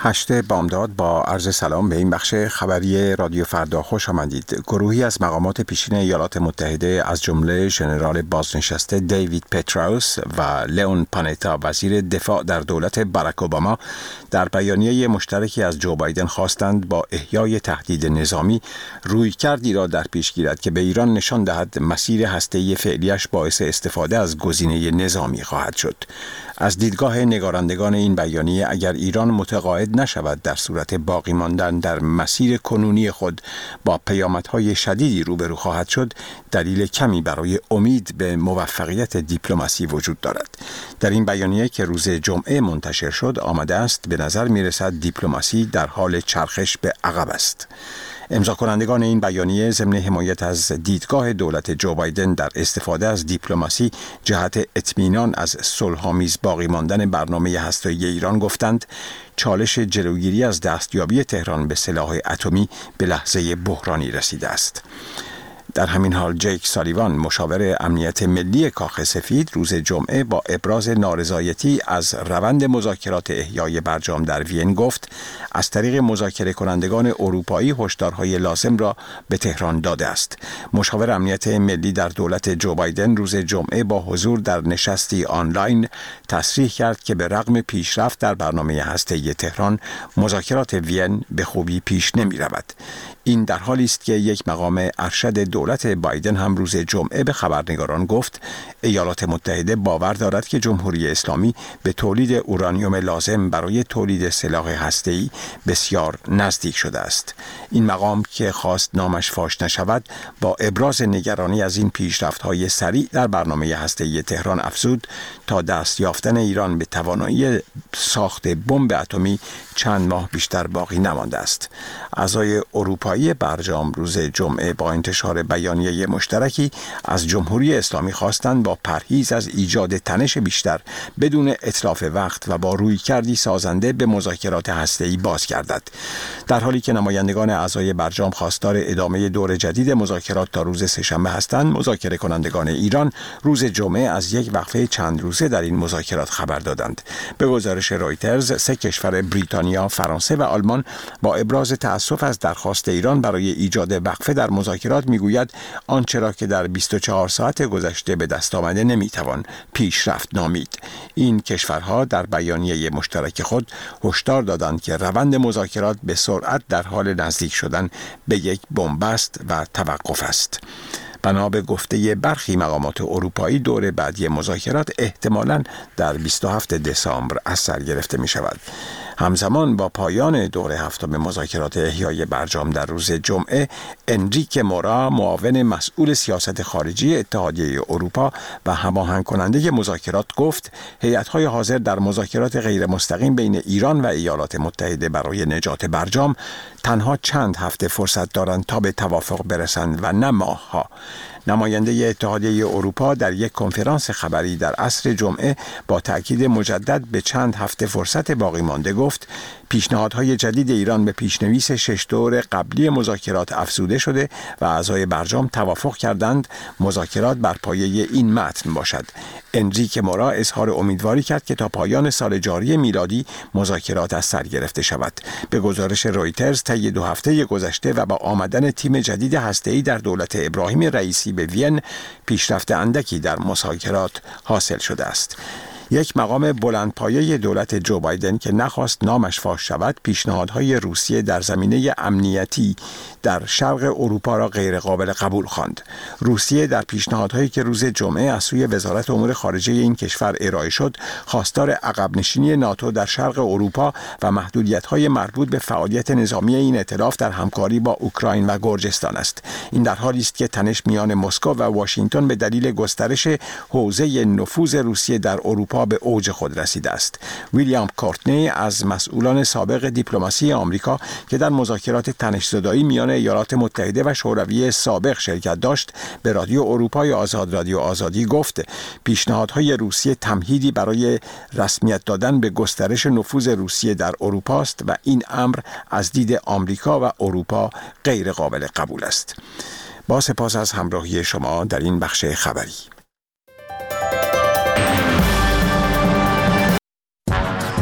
8 بامداد با عرض سلام به این بخش خبری رادیو فردا خوش آمدید. گروهی از مقامات پیشین ایالات متحده از جمله ژنرال بازنشسته دیوید پتراوس و لئون پانتا وزیر دفاع در دولت باراک اوباما در بیانیه مشترکی از جو بایدن خواستند با احیای تهدید نظامی رویکردی را در پیش گیرد که به ایران نشان دهد مسیر هسته‌ای فعلیش باعث استفاده از گزینه نظامی خواهد شد. از دیدگاه نگارندگان این بیانیه اگر ایران متقاعد نشود در صورت باقی ماندن در مسیر کنونی خود با پیامدهای شدیدی روبرو خواهد شد، دلیل کمی برای امید به موفقیت دیپلماسی وجود دارد. در این بیانیه که روز جمعه منتشر شد آمده است به نظر می‌رسد دیپلماسی در حال چرخش به عقب است. امضا کنندگان این بیانیه ضمن حمایت از دیدگاه دولت جو بایدن در استفاده از دیپلماسی جهت اطمینان از صلح‌آمیز باقی ماندن برنامه هسته‌ای ایران گفتند چالش جلوگیری از دستیابی تهران به سلاح اتمی به لحظه بحرانی رسیده است. در همین حال جیک سالیوان مشاور امنیت ملی کاخ سفید روز جمعه با ابراز نارضایتی از روند مذاکرات احیای برجام در وین گفت از طریق مذاکره کنندگان اروپایی هشدارهای لازم را به تهران داده است. مشاور امنیت ملی در دولت جو بایدن روز جمعه با حضور در نشستی آنلاین تصریح کرد که به رغم پیشرفت در برنامه هسته‌ای تهران مذاکرات وین به خوبی پیش نمی رود. این در حالی است که یک مقام ارشد دولت بایدن هم روز جمعه به خبرنگاران گفت ایالات متحده باور دارد که جمهوری اسلامی به تولید اورانیوم لازم برای تولید سلاح هسته‌ای بسیار نزدیک شده است. این مقام که خواست نامش فاش نشود با ابراز نگرانی از این پیشرفت‌های سریع در برنامه هسته‌ای تهران افزود تا دست یافتن ایران به توانایی ساخت بمب اتمی چند ماه بیشتر باقی نمانده است. اعضای اروپایی برجام روز جمعه با انتشار بیانیه مشترکی از جمهوری اسلامی خواستند با پرهیز از ایجاد تنش بیشتر بدون اتلاف وقت و با رویکردی سازنده به مذاکرات هسته‌ای باز گردد. در حالی که نمایندگان اعضای برجام خواستار ادامه دور جدید مذاکرات تا روز سه‌شنبه هستند، مذاکره کنندگان ایران روز جمعه از یک وقفه چند روزه در این مذاکرات خبر دادند. به گزارش رویترز، سه کشور بریتانیا، فرانسه و آلمان با ابراز تأسف از درخواست ایران برای ایجاد وقفه در مذاکرات میگوید آنچه را که در 24 ساعت گذشته به دست آمده نمیتوان پیشرفت نامید. این کشورها در بیانیه مشترک خود هشدار دادند که روند مذاکرات به سرعت در حال نزدیک شدن به یک بنبست و توقف است. بنا به گفته برخی مقامات اروپایی دور بعدی مذاکرات احتمالاً در 27 دسامبر از سر گرفته می شود. همزمان با پایان دور هفتم مذاکرات احیای برجام در روز جمعه، انریک مورا معاون مسئول سیاست خارجی اتحادیه اروپا و هماهنگ کننده مذاکرات گفت هیئت‌های حاضر در مذاکرات غیر مستقیم بین ایران و ایالات متحده برای نجات برجام تنها چند هفته فرصت دارند تا به توافق برسند و نه ماه‌ها. نماینده اتحادیه اروپا در یک کنفرانس خبری در عصر جمعه با تأکید مجدد به چند هفته فرصت باقی مانده گفت پیشنهادهای جدید ایران به پیشنویس 6 دور قبلی مذاکرات افزوده شده و اعضای برجام توافق کردند مذاکرات بر پایه این متن باشد. انریک مورا اظهار امیدواری کرد که تا پایان سال جاری میلادی مذاکرات از سر گرفته شود. به گزارش رویترز طی 2 هفته گذشته و با آمدن تیم جدید هسته‌ای در دولت ابراهیم رئیسی به وین پیشرفت اندکی در مذاکرات حاصل شده است. یک مقام بلندپایه دولت جو بایدن که نخواست نامش فاش شود پیشنهادهای روسیه در زمینه امنیتی در شرق اروپا را غیر قابل قبول خواند. روسیه در پیشنهادهایی که روز جمعه از سوی وزارت امور خارجه این کشور ارائه شد خواستار عقب نشینی ناتو در شرق اروپا و محدودیت‌های مربوط به فعالیت نظامی این ائتلاف در همکاری با اوکراین و گرجستان است. این در حالی است که تنش میان مسکو و واشنگتن به دلیل گسترش حوزه نفوذ روسیه در اروپا به اوج خود رسیده است. ویلیام کورتنی از مسئولان سابق دیپلماسی آمریکا که در مذاکرات تنش‌زدایی میان ایالات متحده و شوروی سابق شرکت داشت به رادیو اروپای آزاد رادیو آزادی گفت پیشنهادهای روسیه تمهیدی برای رسمیت دادن به گسترش نفوذ روسیه در اروپا است و این امر از دید آمریکا و اروپا غیر قابل قبول است. با سپاس از همراهی شما در این بخش خبری.